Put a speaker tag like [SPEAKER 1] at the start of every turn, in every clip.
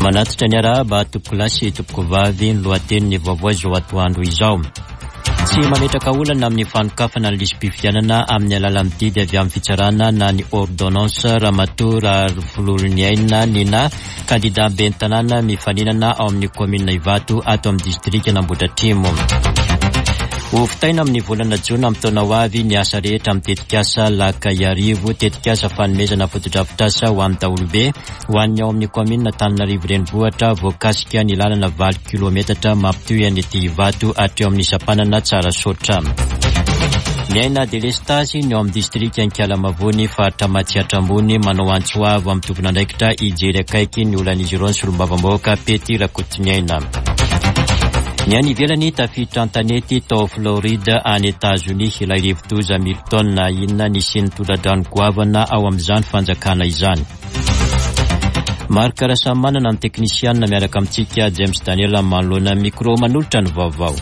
[SPEAKER 1] Manatitra ny araba topolasy topokovavy ny lohateniny vaovao izao atoandro izao. Tsy mametraka olana amin'ny fanokafana ny lisam-pifidianana amin'ny alalan'ny didy avy amin'ny fitsarana na ny ordonnance Ramatoa Fulolniaina nina kandida ben'ny tanàna mifaninana ao amin'ny komina Ivato ato amin'ny distrika Nambohidratrimo. Ofitaina amin'ny volana Jona amin'ny taona ho avy ny asa rehetra amin'ny tetikasa Lakaiarivo, tetikasa fanomezana fotodrafitrasa ho amin'ny daholobe ho an'ny ao amin'ny komina Antananarivo renivohitra voakasika ny lalana 20 kilometatra mampitohy an'ity Ivato hatreo amin'ny Sapanana Tsarasotra. Miaina delestasy ny ao amin'ny distrika Ankalamavony faritra Matsiatra ambony manao antsoavo amin'ny tompona andraikitra ijery akaiky ny olan'izy ireo ny solombavambahoaka Pety Rakotimiaina. Ny any ivelany tafiditra an-tanety tao Florida any États-Unis ilay rivo-doza Milton na inona nisy tola-drano goavana ao amin'izany fanjakana izany. Maro kara samy manana ny teknisianina miaraka amintsika James Daniel manoloana micro manolotra ny vaovao.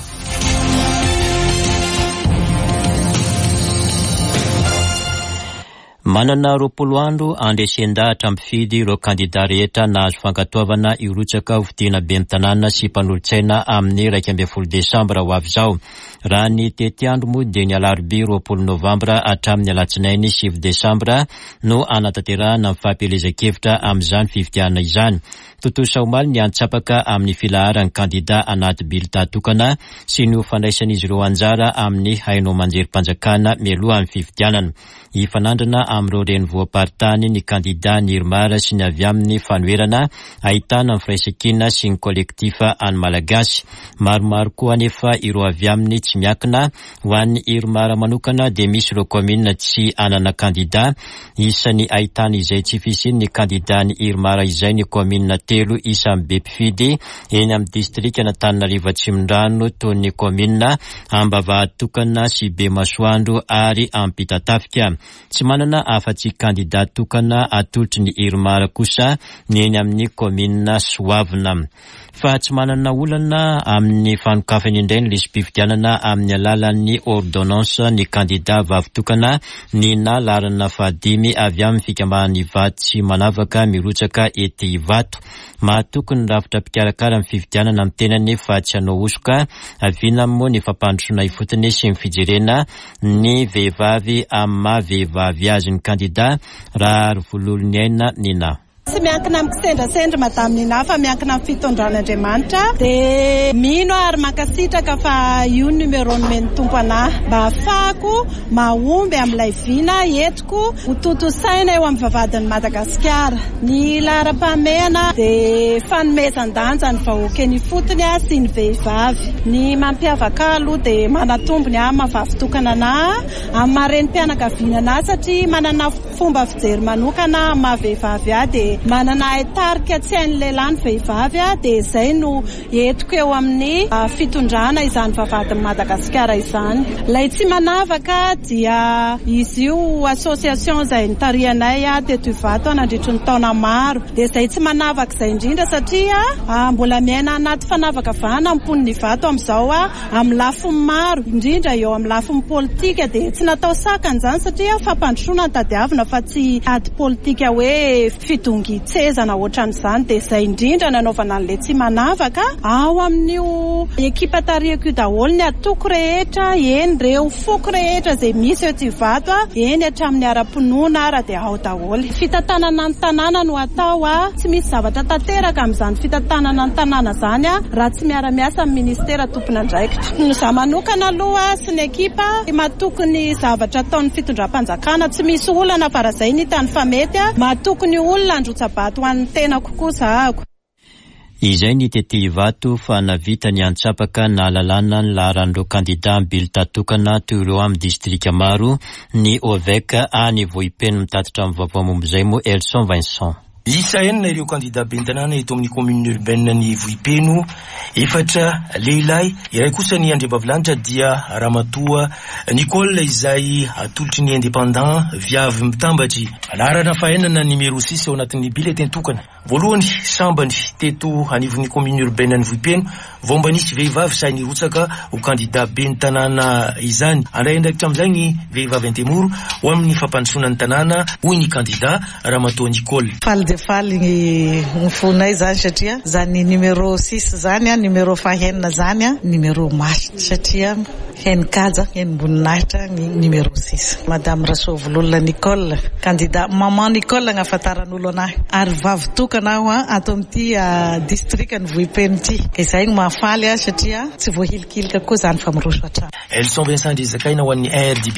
[SPEAKER 1] Manana 20 andro andresendahatra ampifidy ireo kandida rehetra nahazo fankatoavana irotsaka hovidiana ben'ny tanàna sy mpanolotsaina amin'ny 12 Desambra ho avy izao. Raha ny tety andro moa dia ny alarobia 20 Novambra hatramin'ny alatsinainy 7 Desambra no anatanterahana amin'ny fampelezan-kevitra amin'izany fifidiana izany. Totosa omaly ny antsapaka amin'ny filaharan'ny kandida anaty bilita tokana sy ny hofandraisan'izy ireo anjara amin'ny haino manjerim-panjakana mialoha amin'ny fifidianana. Ifanandrana amin'ireo renivoham-paritany ny kandida ny Irmara sy ny avy amin'ny fanoherana ahitana ny firaisan-kina sy ny kolektifa any Malagasy. Maromaro koa anefa ireo avy amin'ny tsy miakina ho an'ny Irmara manokana dia misy ireo komina tsy anana kandida isany ahitana izay tsy fisin'ny kandida ny Irmara izay ny komina 3 isan'ny be mpifidy eny amin'ny distrika Antananarivo Atsimondrano toy ny komina Ambavahatokana sy Bemasoandro ary Ampitatafika. Tsy manana afa-tsy kandida tokana atolotry ny Irmara kosa ny eny amin'ny komina Soavina. Fa tsy manana olana amin'ny fanokafany indray ny lisam-pifidianana amin'ny alalan'ny ordonnance ny kandida vavitokana ny nalarana 5 avy amin'ny fikambanany Ivato sy manavaka mirotsaka ety Ivato. Mahatokony rafitra mpikarakara amin'ny fifidianana amin'ny tenany fa tsy hanao osoka aviana moa ny fampandrosoana ifotony sy ny fijerena ny vehivavy amin'ny maha-vehivavy azy ny kandida raha Fulolniaina nina.
[SPEAKER 2] Tsy miankina amin'ny kisendrasendra madame Nina fa miankina amin'ny fitondran'Andriamanitra dia mino ary mankasitraka fa io numerony meny tompo anahy mba ahafahako mahomby amin'ilay vina entiko ho tontosaina eo amin'ny vavahadin'i Madagasikara. Ny laharam-pahamehana dia fanomezan-danja ny vahoaka ny fotony sy ny vehivavy. Ny mampiavaka aloha dia manatombony mahavavitokana anahy amin'ny maharenim-pianakaviana anahy satria manana fomba fijery manokana maha-vehivavy ahy dia manana etarika tsy hain'ny lehilahy ny vehivavy dia izay no entiko eo amin'ny fitondrana izany vavahadin'i Madagasikara izany. Ilay tsy manavaka dia izy io association izay nitarihanay teto Ivato nandritry ny taona maro dia izay tsy manavaka izay indrindra satria mbola miaina anaty fanavaka vahana ampon'ny Ivato amin'izao amin'ny lafiny maro indrindra eo amin'ny lafiny politika dia tsy natao sakana izany satria fampandrosoana ny tadiavina fa tsy ady politika hoe fidongitsezana ohatran'izany dia izay indrindra nanaovana an'ilay tsy manavaka ao amin'io ekipa tarihako io daholo ny atoko rehetra eny ireo foko rehetra izay misy eto Ivato eny hatramin'ny ara-pinoana ara dia ao daholo. Fitantanana ny tanàna no atao tsy misy zavatra tanteraka amin'izany fitantanana ny tanàna izany raha tsy miara-miasa amin'ny ministera tompona andraikitra. Za manokana aloha sy ny ekipa mahatoky ny zavatra ataon'ny fitondram-panjakana tsy misy olana farazay ny tany fa mety mahatoky ny olona androtsabato ho an'ny tena kokoa zahako.
[SPEAKER 1] Izay ny tety Ivato fa navita ny antsapaka na lalàna ny laharan'ireo kandida bilita tokana toy ireo amin'ny distrika maro ny Oveka any Vohipeno mitatitra amin'ny vaovao momba izay moa Elson Vincent.
[SPEAKER 3] Isa enina ireo kandida ben'ny tanàna eto amin'ny commune urbaine ny Vohipeno, 4 lehilahy, iray kosa ny andriambavilanitra dia Ramatoa Nicole izay atolotry ny indépendant viavy mitambatry. Laharana fahenana numéro 6 ao anatin'ny bulletin tokana. Voalohany sambany teto anivon'ny commune urbaine ny Vohipeno, vao mba nisy vehivavy sahy nirotsaka ho kandida ben'ny tanàna izany. Andray ndraikitra amin'izay ny vehivavy Antemoro ho amin'ny fampandrosoana ny tanàna hoy ny kandida Ramatoa Nicole.
[SPEAKER 4] de faly ny fonay zany satria zany numéro 6 zany a numéro fahenina zany a numéro masina satria henikaja henimboninahitra ny numéro 6. Madame Rasovololona Nicole, candidat maman Nicole agnafantaran'olo anahy ary vavy tokana aho ato amin'ity district ny Vohipeno ity. Izay no mahafaly a satria tsy voahilikilika koa zany famirosy atrano.
[SPEAKER 3] Elson Vincent Dizakaina ho an'ny RDB.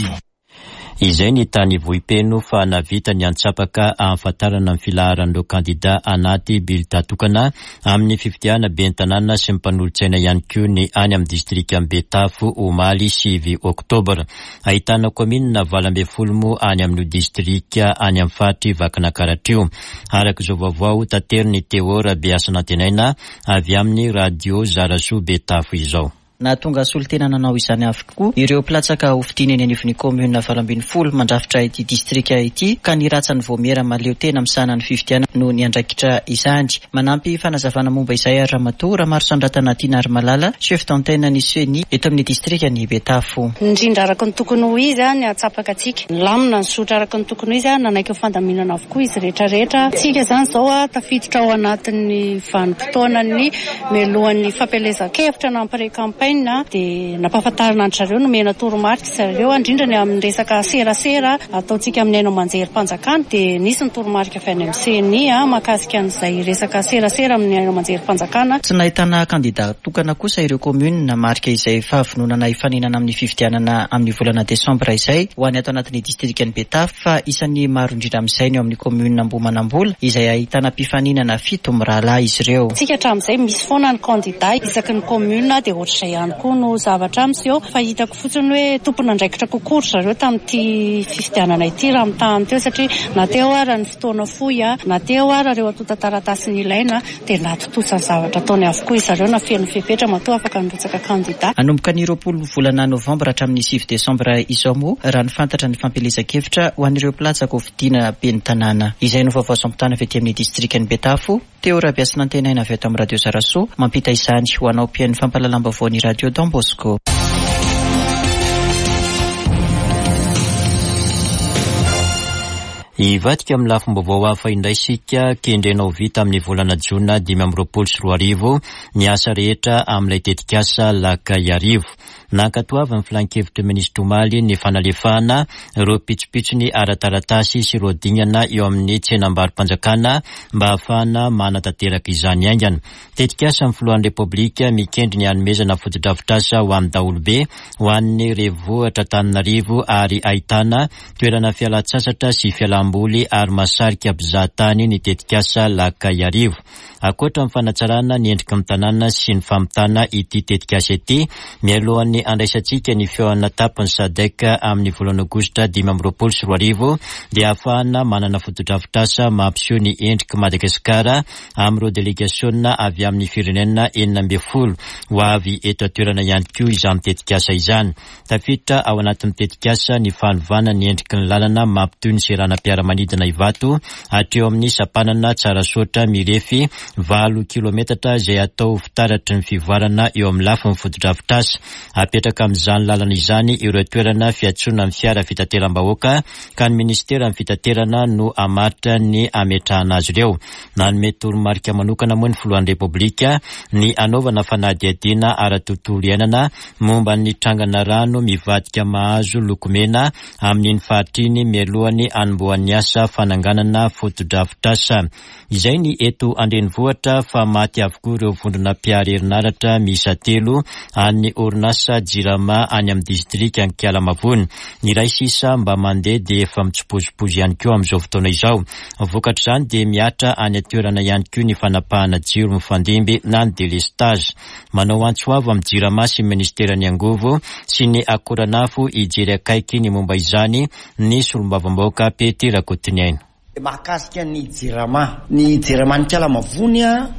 [SPEAKER 1] Izay ny tany Vohipeno fa navita ny antsapaka ahafantarana amin'ny filaharan'ireo kandida anaty bilita tokana amin'ny fifidiana ben'ny tanàna sy ny mpanolotsaina ihany koa ny any amin'ny distrika Betafo omaly 9 oktobra. Ahitana komina 20 any amin'ny distrika any amin'ny fary vakana Karatrio. Arak'izao vaovao tateriny Teora Beasana Tenaina avy amin'ny radio Zaraso Betafo izao.
[SPEAKER 5] Na tonga solitena nanao izany avokoa ireo platsaka hofidiana eny anivon'ny commune 20 mandrafitra ity distrika ity ka niratsany voamera maleo tena misana ny fifidiana no ny andraikitra izany. Manampy fanazavana momba izay Ramatoa maro sandratana tiana ary malala chef d'antenne ny Seni eto amin'ny distrika ny Betafo.
[SPEAKER 6] Indrindra araka ny tokony ho izy ny atsapaka atsika lamina ny sotra araka ny tokony ho izy nanaiky fandaminana avokoa izy rehetrarehetra. Tsika zany zao tafiditra ao anatin'ny vanim-potoana ny melohan'ny fampelezan-kevitra nampare-campagne de nampahafantarana an'zareo nomena toromarika zareo indrindra ny amin'ny resaka serasera ataotsika amin'ny aino manjery-panjakana de nisy ny toromarika avy any amin'ny CNI mahakasika an'izay resaka serasera amin'ny aino manjery-panjakana.
[SPEAKER 5] Tsy nahitana kandida tokana kosa ireo commune na marika izay fahavononana ifaninana amin'ny fifidianana amin'ny volana Desambra izay ho any ato anatin'ny distrikany Betafo fa isan'ny maro indrindra amin'izay ny amin'ny commune Ambohimanambola izay ahitana mpifaninana 7 mirahalahy izy ireo.
[SPEAKER 6] Tsika hatramin'izay misy foana ny kandida isaky ny commune de ohatr'izay ihany koa no zavatra amitsy fa hitako fotsiny hoe tompona andraikitra kokoa zareo tamin'ity fifidianana ity raha mitahany teo satria na teo ara ny fotoana fohy na teo ara reo atota taratasy ny ilaina de natotosa zavatra ataony avokoa zareo na feno fepetra matoa afaka nirotsaka kandida.
[SPEAKER 5] Anomboka ny 20 volana Novambra hatramin'ny 6 Desambra izao moa raha ny fantatra ny fampelezan-kevitra ho an'ireo platsaka hofidiana ben'ny tanàna. Izay no vaovao sompitana avy ety amin'ny distrikany Betafo. Teo Rabiasina Tenaina avy eto amin'ny radio Zaraso mampita izany ho anao mpiain'ny fampalalam-baovao ny radio Don Bosco.
[SPEAKER 1] Ivadika amin'ny lafim-baovao hafa indray sika kendrenao vita amin'ny volana Jona 2024 ny asa rehetra amin'ilay tetikasa Lakaiarivo. Nankatoavy ny filan-kevitra minisitry Omaly ny fanalefahana ireo pitsopitsony ara-taratasy sy ireo dingana eo amin'ny tsenam-barim-panjakana mba ahafahana manatanteraka izany aingana. Tetikasa amin'ny filohan'ny Repoblika mikendry ny hanomezana foto-drafitrasa ho amin'ny daholobe ho an'ny revohitra Antananarivo ary ahitana toerana fialan-tsasatra sy fialam-boly ary masarika mpizahatany ny tetikasa Lakaiarivo. Akoatra amin'ny fanatsarana ny endrika amin'ny tanàna sy ny famitana ity tetikasa ity mialohan'ny andraisantsika ny feoana tapany sadeka amin'ny volana Aogositra 2024 dia ahafahana manana foto-drafitrasa mampiseho ny endrika Madagasikara amin'ireo delegasiona avy amin'ny firenena 40 ho avy eto atoerana ihany koa izany tetikasa izany. Tafiditra ao anatin'ny tetikasa ny fanovana ny endriky ny lalana mampitoy ny seranam-piaramanidina Ivato hatreo amin'ny sapanana Tsarasotra mirefy 7 kilometatra izay atao fitaratry ny fivoarana eo amin'ny lafin'ny foto-drafitrasa. Apetraka amin'izany lalana izany ireo toerana fiatsoana amin'ny fiara fitateram-bahoaka ka ny ministera amin'ny fitaterana no amaritra ny ametrahana azy ireo. Nanome toromarika manokana moa ny filohan'ny Repoblika ny anaovana fanadihadiana ara-tontolo iainana momba ny trangana rano mivadika mahazo lokomena amin'ny faritriny mialohany anombohan'ny asa fananganana foto-drafitrasa. Izay ny eto andrenivohitra fa maty avokoa ireo vondrona mpiara herinaratra miisa 3 any orinasa Jirama any amin'ny distrika Ankialamavony. Ny iray sisa mba mandeha dia efa mitsopozipozy ihany koa amin'izao fotoana izao. Vokatra izany dia miatra any atoerana ihany koa ny fanapahana jiro mifandimby na ny delestage. Manao antsoavo amin'ny Jirama sy ministeran'ny Angovo sy ny akoranafo ijery akaiky ny momba izany ny solombavambaoka Pety Rakotiniaina.
[SPEAKER 7] Mahakasika ny Jirama ny Ankialamavony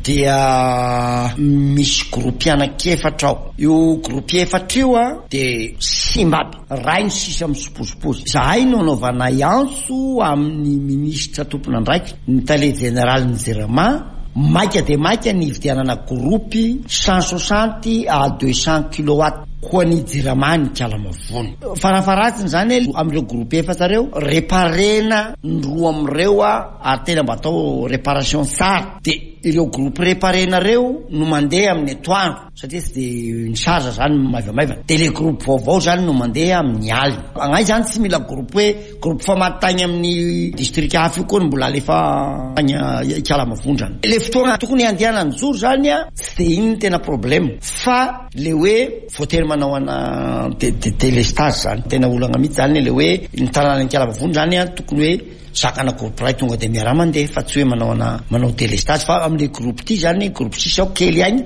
[SPEAKER 7] dia misy grupy anankefatra ao. Io grupy efatra io dia simbaby rainy sisa misipozipozy. Zahay no anaovana antso amin'ny ministra tompona andraikitra ny tale général ny Jirama maika dia maika ny hividianana grupy 160 à 200 kilowatt koa ny Jiramany Kalamavony. Farafaratsiny zany am'ireo groupe efatra reo reparena ndroa am'ireo ary tena mba atao réparation tsara. De ireo groupe reparena reo no mandeha amin'ny atoandro satria tsy de ny charge zany maivamaiva. De le groupe vaovao zany no mandeha amin'ny aly. Agnay zany tsy mila groupe hoe groupe famatagny amin'ny district hafa io koa no mbola alefa Kalamavony zany. Le fotoana tokony andehanany zoro zany tsy de iny tena problème fa le hoe voatery manao ana délestage zany tena olana mihitsy zany le hoe ny tanànany Kalamavony zany tokony hoe zakana groupe ray tonga de miara mandeha fa tsy hoe manao délestage fa am'le groupe ty zany groupe 6 ao kely agny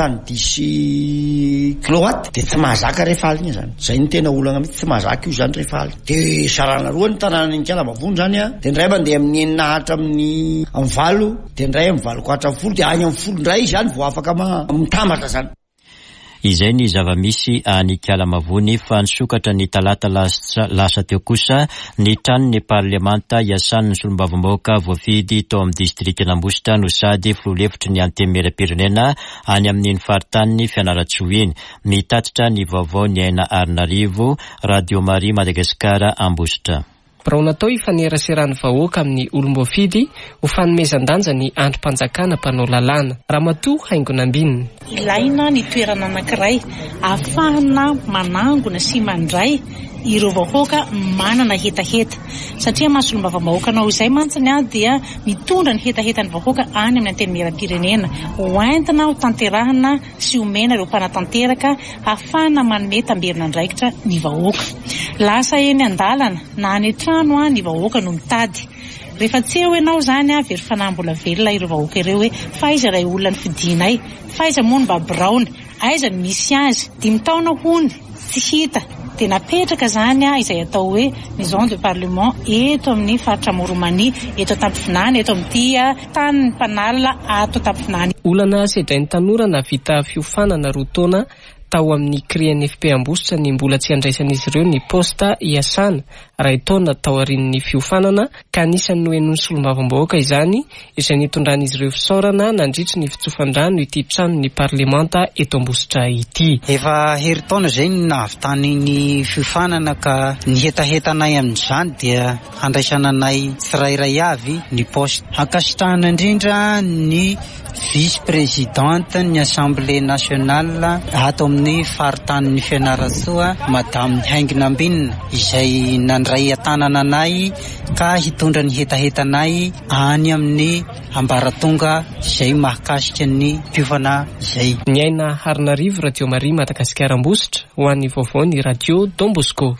[SPEAKER 7] 70 kilowatt de tsy mahazaka rehefa aligny zany. Zay ny tena olana mihitsy tsy mahazaka io zany rehefa aligny. De sarana roa ny tanànany Kalamavony zany de ndray mandeha amin'ny enina hatra amin'ny valo de ndray amin'ny 24 de agny amin'ny folo ndray zany vao afaka mitambatra zany.
[SPEAKER 1] Izay ny zava-misy any Kalamavony fa nisokatra ny talata lasa teo kosa ny tranon'ny parlemanta iasan'ny solombavambahoaka voafidy tao amin'ny distrik'Ambositra no sady filoha-hevitry ny antemera-pirenena any amin'ny faritany Fianarantsoa. Mitatitra ny vaovao ny Aina Arinarivo, Radio Maria Madagasikara, Ambositra.
[SPEAKER 8] Raha natao ifaneraserany vahoaka amin'ny olom-boafidy ho fanomezan-danja ny androm-panjakana mpanao lalàna. Ramatoa Haingonambinina.
[SPEAKER 4] Ilaina ny toerana anankiray ahafahana manangona sy mandray ireo vahoaka manana hetaheta satria masolom-bavambahoaka anao izay mantsiny dia mitondra ny hetaheta ny vahoaka any amin'ny antenimieram-pirenena hoentina ho tanterahana sy homena ireo mpanatanteraka ahafahana manome tamberina andraikitra ny vahoaka. Lasa eny an-dalana na any trano ny vahoaka no mitady. Rehefa tsy eo ianao zany very fanambola velona ireo vahoaka ireo hoe faiza ray olona ny fidinay, faiza moa ny babraona, aiza ny misy azy, 5 taona hony tsy hita. De napetraka zany izay atao hoe maison de parlement eto amin'ny faritra Moromania, eto Tampinany, eto amin'ity tany ny mpanala ato Tampinany.
[SPEAKER 8] Olana sedrain'ny tanora na vita fiofanana roa taona tao amin'ny CRENFP Ambositra ny mbola tsy andraisan'izy ireo ny posta iasana ray taona tao aorian'ny fiofanana ka anisan'ny noen'ny solombavambahoaka izany izay nitondran'izy ireo fisaorana nandritra ny fitsofan-drano ity trano ny parlemanta eto Ambositra ity.
[SPEAKER 9] Efa hery taona zay nahavitany ny fiofanana ka ny hetahetanay amin'izany dia handraisananay tsirairay avy ny posta. Ankasitrahana indrindra ny vice-présidente ny Assemblée nationale ato amin'ny faritany Fianarantsoa Madame Haingonambinina izay nandray atanana anay ka hitondra ny hetahetanay any amin'ny ambaratonga izay mahakasika ny mpiofana izay.
[SPEAKER 8] Ny Aina Arinarivo, Radio Maria Madagasikara, Ambositra, ho an'ny vaovao ny Radio Don Bosco.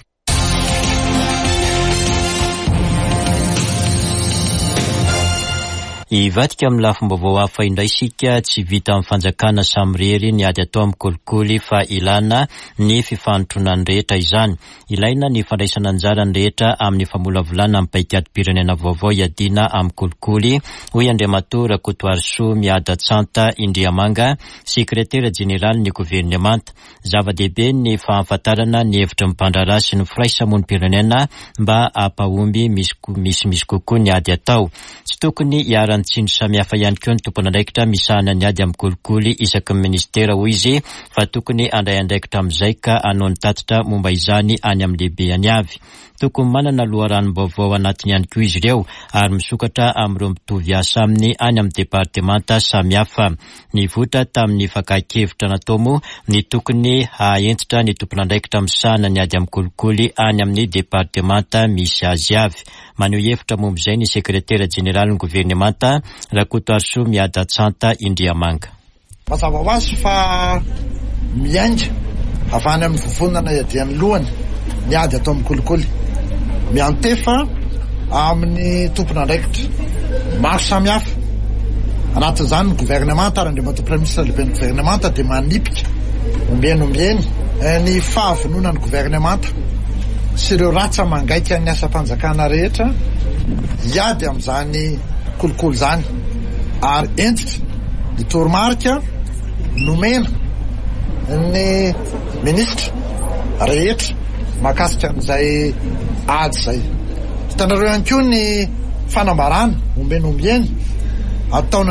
[SPEAKER 1] Ivadika amin'ny lafim-baovao hafa indray isika tsy vita amin'ny fanjakana samirery ny ady atao amin'ny kolikoly fa ilana ny fifanotronany rehetra izany. Ilaina ny fandraisana anjara ny rehetra amin'ny famolavolana amin'ny paikadym-pirenena vaovao iadina amin'ny kolikoly. Hoy Andriamatoa Rakotoarisoa Miadatsanta Indriamanga, sekretera jeneraly ny governemanta. Zava-dehibe ny fahafantarana ny hevitra mipandrara sy ny firaisamonim-pirenena mba hampahomby misy kokoa ny ady atao. Tsy tokony tsindry samihafa ihany koa ny tompon'andraikitra misahana ny ady amin'ny kolikoly isaky ny ministera hoy izy fa tokony andray andraikitra amin'izay ka anao ny tatitra momba izany any amin'ny lehibeany avy. Tokony manana loharanom-baovao anatiny ihany koa izy ireo ary misokatra amin'ireo mitovy asa aminy any amin'ny departemanta samihafa. Ny votra tamin'ny fakakevitra natao moa ny tokony haentitra ny tompon'andraikitra misahana ny ady amin'ny kolikoly any amin'ny departemanta misy azy avy. Maneho hevitra momba izay ny sekretera jeneraly ny governemanta Rakotoarisoa Miadatsanta Indriamanga.
[SPEAKER 10] Mazava ho azy fa miainga avany amin'ny vovonana iadian'ny lohany ny ady atao amin'ny kolikoly miantefa amin'ny tompon'andraikitra maro samihafa. Anatin'izany ny governemanta ary Andriamatoa Praiministra lehibe ny governemanta dia manipika ombieny ny fahavononan'ny governemanta sy ireo ratsa mangaika ny asa-panjakana rehetra iady amin'izany kolikoly zany ary entitra ny toromarika nomena ny ministra rehetra mahakasika an'izay ady zay. Hitanareo ihany koa ny fanambarana ombieny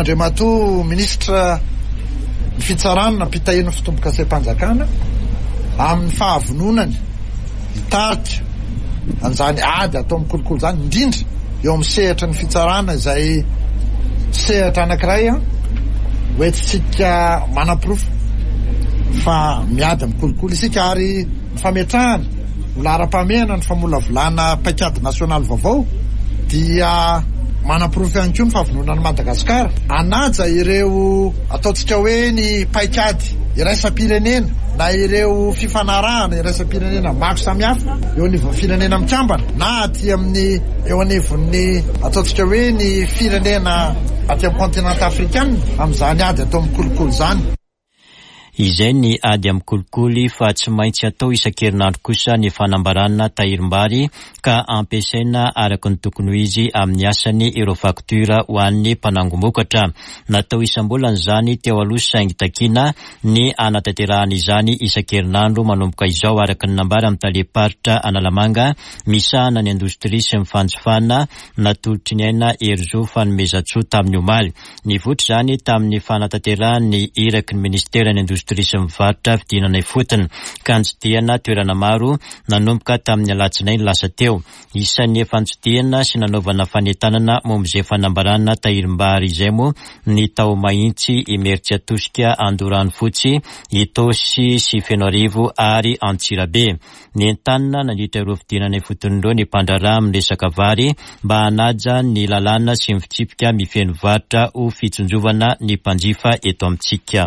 [SPEAKER 10] ataon'Andriamatoa ministra ny fitsarana nampitahina fitomboka asam-panjakana amin'ny fahavononany hitarika an'izany ady atao amin'ny kolokolo zany, indrindra eo amin'ny sehatra ny fitsarana izay sehatra anankiray hoe tsika manaprofo fa miady amin'ny kolokolo isika, ary ny fametrahana olaram-pamehana ny famolavolana paikady nasionaly vaovao dia manaprofo ihany koa ny fahavononan'ny Madagasikara anaja ireo ataontsika hoe ny paikady iraisam-pirenena na ireo fifanarahana iraisam-pirenena maro samihafa eo ny firenena mikambana na aty amin'ny eo anivon'ny ataontsika hoe ny firenena aty amin'ny kontinanta afrikana amin'izany ady atao amin'ny kolokolo zany.
[SPEAKER 1] Izay ny ady amin'ny kolikoly fa tsy maintsy atao isan-kerinandro kosa ny fanambarana tahirim-bary ka ampiasaina araka ny tokony ho izy amin'ny asany ireo faktura ho an'ny mpanangomokatra. Natao isam-bolana izany teo aloha saingy takiana ny anatanterahana izany isan-kerinandro manomboka izao araka ny nambara amin'ny taleparitra Analamanga misahana ny indostria sy ny fanjifana natolotry ny aina Herzo fanomezatsoa tamin'ny omaly. Ny votry izany tamin'ny fanatanterahany iraky ny ministera ny indostria sy mivarotra fidinana ifotony ka nitsidihana toerana maro nanomboka tamin'ny alatsinainy lasa teo. Isan'ny efa-nitsidihana sy nanaovana fanentanana mombizay fanambarana tahirim-bary izay moa ny tao mahitsy Imeritsy Atosika Andorano Fotsy Itosy sy Fenoarivo ary Antsirabe. Ny entanina nandritra ireo fidinana ifotony ireo ny mpandraraha amin'ny resaka vary mba hanaja ny lalàna sy mifitsipika mifeno varotra ho fitsonjovana ny mpanjifa eto amintsika.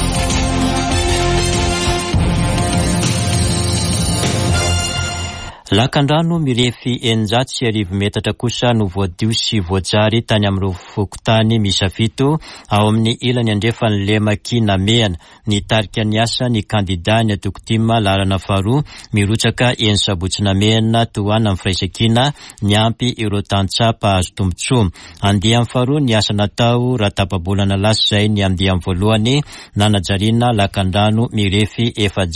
[SPEAKER 1] Lakan-drano mirefy 900 metatra kosa no voadio sy voajary tany amin'ny fokotany misafito ao amin'ny ilany andrefany Lemaki Mehana. Ny tarika ny asa ny kandida ny Tokotima Larana Faharoa mirotsaka eny Sabotsy Mehana toana amin'ny firaisan-kina ny ampy ireo tantsapa azo tombotsoa. Andeha amin'ny faharoa ny asa natao raha tapa-bolana lasa izay ny andeha amin'ny voalohany nanajariana lakan-drano mirefy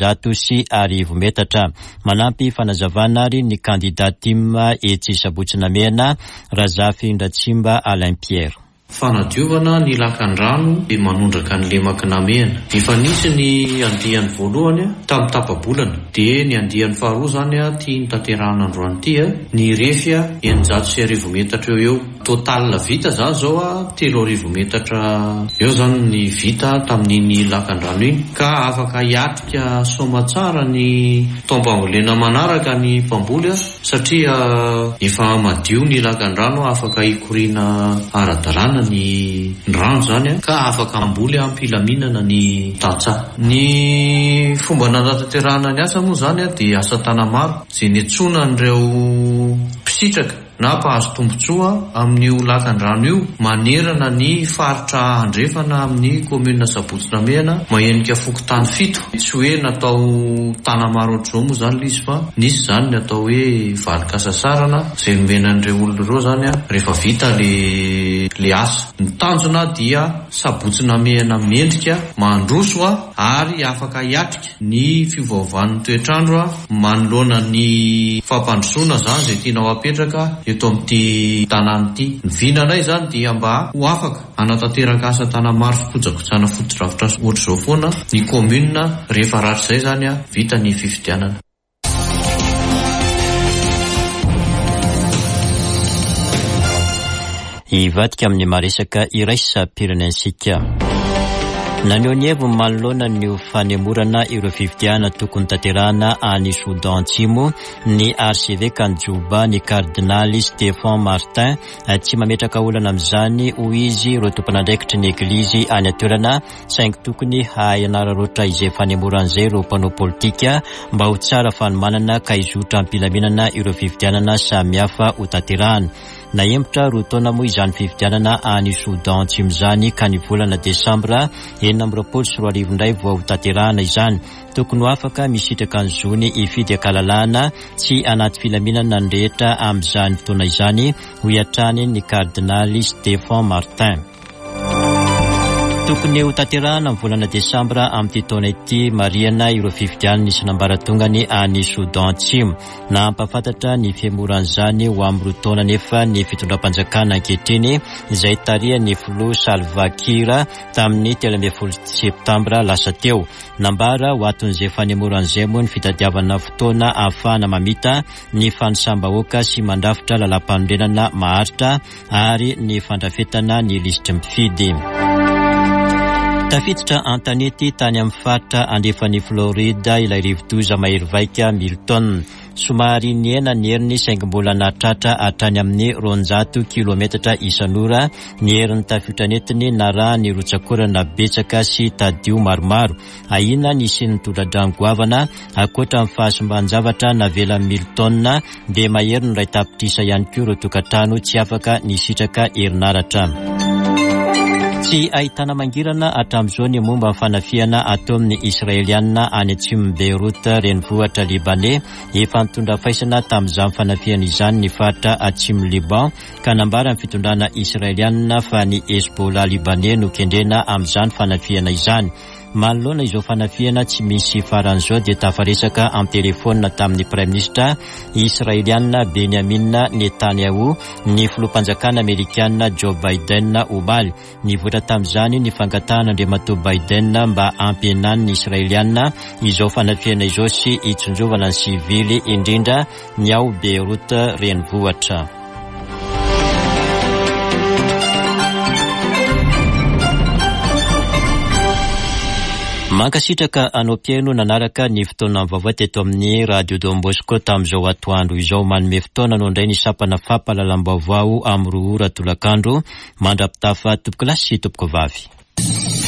[SPEAKER 1] 400 metatra. Manampy fanazavana ny kandidatima etsy Sabotsy Mehana Razafy Ndratsimba Alain Pierre.
[SPEAKER 11] Fanadiovana ny lakan-drano dia manondraka ny Lemaki Mehana. Efa nisy ny andiany voalohany tamin'ny tapa-bolana, dia ny andiany faharoa zany tia ny tanterahana androany ity ny refy 900 metatra eo. Total vita zany zao 300 metatra eo zany ny vita tamin'iny lakan-drano iny, ka afaka hiatrika soma tsara ny taom-pambolena manaraka ny mpamboly satria efa madio ny lakan-drano, afaka hikoriana ara-dalàna ny rano zany ka afaka amboly ampilaminana ny tatsa. Ny fomba nanatanterahana ny asa moa zany dia asa tana maro izay niantsoana an'ireo mpisitraka na mpahazo tombotsoa amin'io lakan-drano io manerana ny faritra andrefana amin'ny komina Sabotsy Mehana mahenika fokotany 7. Tsy hoe natao tana maro ohatr'izao moa zany izy fa nisy zany natao hoe valikasasarana izay nomena an'ireo olona ireo zany rehefa vita le asa. Ny tanjona dia Sabotsy Mehana mendrika mandroso ary afaka hiatrika ny fiovaovan'ny toetrandro manoloana ny fampandrosoana zany izay tianao apetraka eto amin'ity tanàna ity. Ny vinanay zany dia mba ho afaka anatanteraka asa tana maro fikojakotsana foto-drafitra ohatr'izao foana ny komuna rehefa ratr'izay zany vita ny fifidianana.
[SPEAKER 1] Ivadika amin'ny maresaka iraisam-pirenensika. Naneo ny heviny manoloana ny fanemorana ireo fifidiana tokony tanterahana any Soudan Atsimo ny archevêque Njoba ny kardinaly Stéphane Martin tsy mametraka olana amin'izany ho izy ireo tompon'andraikitry ny eglizy any atoerana saingy tokony hayanararoatra izay fanemoran'izay ireo mpanao politika mba ho tsara fanomanana ka hizotra ampilaminana ireo fifidianana samihafa ho tanterahana. Naembotra roa taona moa izany fifidianana any Soudan Atsimo izany ka ny volana Desambra 2024 indray vao ho tanterahana izany. Tokony ho afaka misitraka ny zony hifidy ankalalahana tsy anaty filaminana ny rehetra amin'izany fotoana izany ho iatrany ny kardinaly Stéphane Martin. Tokony ho tanterahana amin'ny volana Desambra amin'ity taona ity mariana ireo fifidianana nisy nambaratongany any Soudan Atsimo na ampafantatra ny fiamoran'izany ho amin'ny roa taona nefa ny fitondram-panjakana ankehitriny izay tarihany filoha Salva Kiir tamin'ny 13 septambra lasa teo. Nambara ho aton'izay fanemoran'izay moa ny fitadiavana fotoana ahafahana mamita ny fanisambahoaka sy mandrafitra lalam-panorenana maharitra ary ny fandrafetana ny lisitra mifidy. Tafiditra an-tanety tany amin'ny faritra andefany Florida ilay rivodoza mahery vaika Milton. Somary niena ny heriny saingy mbola nahatratra hatrany amin'ny 200 kilometatra isan'ora ny herin'ny tafidranetiny na raha ny rotsakorana betsaka sy tadio maromaro. Ahina ny isin'ny tondra-dranogoavana akoatra amin'ny fahasimban-javatra navela Milton dia mahery ny ray tapitrisa ihany koa ireo tokantrano tsy afaka ny sitraka herinaratra. Tsy ahitana mangirana hatramin'izao ny momba ny fanafiana atao amin'ny Israelianina any atsimon'ny Beirut renivohitra Libanais efa nitondra faisana tamin'izany fanafiana izany ny faritra atsimon'ny Liban ka nambara ny fitondrana Israelianina fa ny Hezbollah Libanais no kendrena amin'izany fanafiana izany. Manoloana izao fanafiana tsy misy faran'izao dia tafaresaka amin'ny telefona tamin'ny Prime Ministre Israelianina Benjamin Netanyahu ny filoham-panjakana Amerikanina Joe Biden omaly. Nivoatra tamin'izany ny fangatahana andriamatoa Biden mba ampihenany ny Israelianina izao fanafiana izao sy itsonjovana ny sivily indrindra ny ao Beirut renivohitra. Mankasitraka anao Pieno nanaraka ny fotoana vaovao teto amin'ny Radio Don Bosco tamin'izao atoandro izao manome fotoana no indray ny sapana fampahalalam-baovao amin'ny 2 ora tolakandro mandrapitafa tompoko lasy sy tompoko vavy.